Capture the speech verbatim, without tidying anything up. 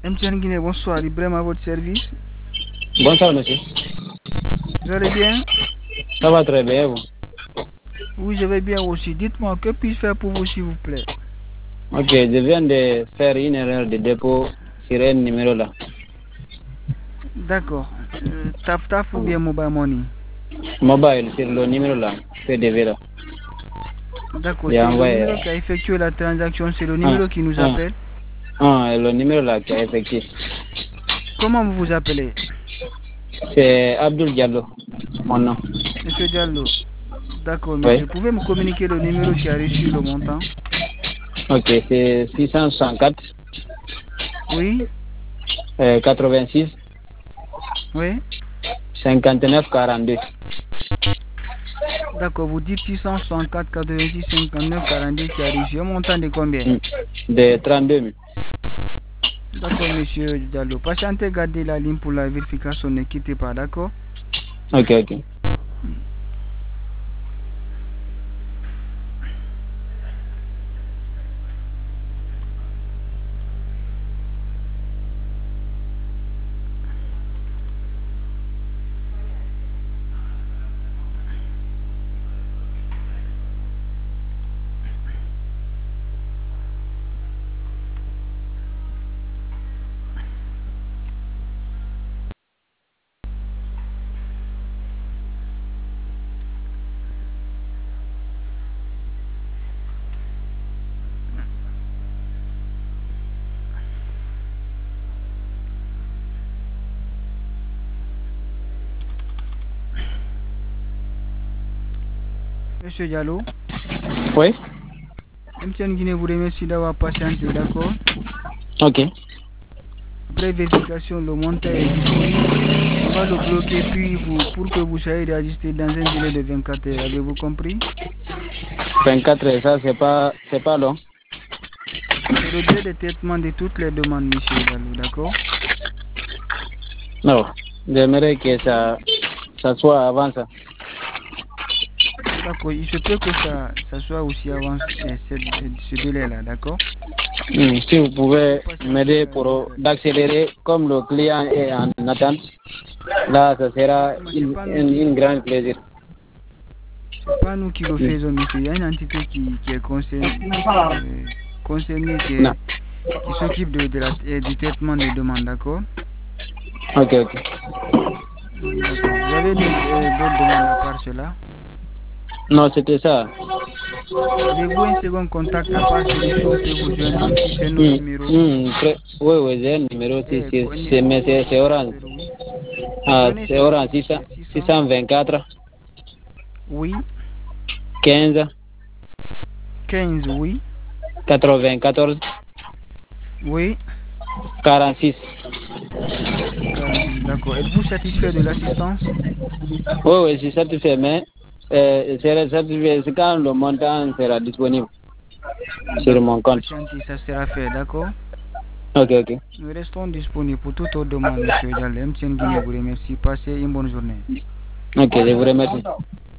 M T N Guinée, bonsoir. Ibrahim à votre service. Bonsoir, monsieur. Vous allez bien? Ça va très bien, vous? Oui, je vais bien aussi. Dites-moi, que puis-je faire pour vous, s'il vous plaît? Ok, je viens de faire une erreur de dépôt sur un numéro là. D'accord. Euh, taf Taf ou bien Mobile Money? Mobile, sur le numéro là, P D V là. D'accord, J'ai c'est le envoyé numéro qui a effectué la transaction, c'est le un, numéro qui nous un, appelle. un, le numéro là qui a effectué. Comment vous vous appelez? C'est Abdul Diallo, mon nom. Monsieur Diallo. D'accord, Oui. monsieur. Pouvez me communiquer le numéro qui a reçu le montant? Ok, c'est six cent soixante-quatre, Oui? euh, quatre-vingt-six, Oui? cinquante-neuf, quarante-deux. D'accord, vous dites six cent soixante-quatre quatre-vingt-six cinquante-neuf quarante-deux qui a reçu un montant de combien? Hmm. De trente-deux mille. D'accord, monsieur Diallo. Patientez, gardez la ligne pour la vérification, ne quittez pas, d'accord? Ok, ok. Monsieur Diallo, Oui. M T N Guinée vous remercie d'avoir patienté, d'accord? Ok. Après vérification, le montant est disponible. On va le bloquer puis vous, pour que vous soyez réajusté dans un délai de vingt-quatre heures. Avez-vous compris? vingt-quatre heures, ça c'est pas, c'est pas long. C'est le délai de traitement de toutes les demandes, monsieur Diallo, d'accord? Non. J'aimerais que ça, ça soit avant ça. D'accord, il se peut que ça, ça soit aussi avant euh, cette- euh, ce délai-là, d'accord? Hmm, Si vous Vous pouvez patientez, m'aider euh, pour d'accord. d'accélérer comme le client est en attente, là, ça sera Effectivement, c'est une, pas nous une, qui, une grande plaisir. c'est pas nous qui le Hmm. faisons, monsieur. Il y a une entité qui, qui est concernée, euh, concernée qui Non. est qui s'occupe de, de la, euh, du traitement des demandes, d'accord? Ok, ok. D'accord. Vous avez une, euh, d'autres demandes à part cela? Non, c'était ça. Avez-vous un second contact à part celui-ci où on peut vous joindre si c'est notre Hmm, numéro? hmm, très- Oui, oui, j'ai un numéro, c'est Eh, c'est- co- ni- c'est- mais c'est votre, c'est votre Orange. numéro, oui. Ah, Donnez c'est cela, Orange s'il vous six cents plaît. six cents. six cent vingt-quatre, Oui. quinze, quinze, oui. quatre-vingt-quatorze, Oui. quarante-six. quarante-six, d'accord. Êtes-vous satisfait de l'assistance? Oui, oui, je suis satisfait, mais euh, c'est satisfait, c'est quand le montant sera disponible sur D'accord. mon compte. Patientez, ça sera fait, d'accord? Ok, ok. Nous restons disponibles pour toute autre demande, monsieur Diallo. M T N Guinée vous remercie. Passez une bonne journée. Ok, je vous remercie.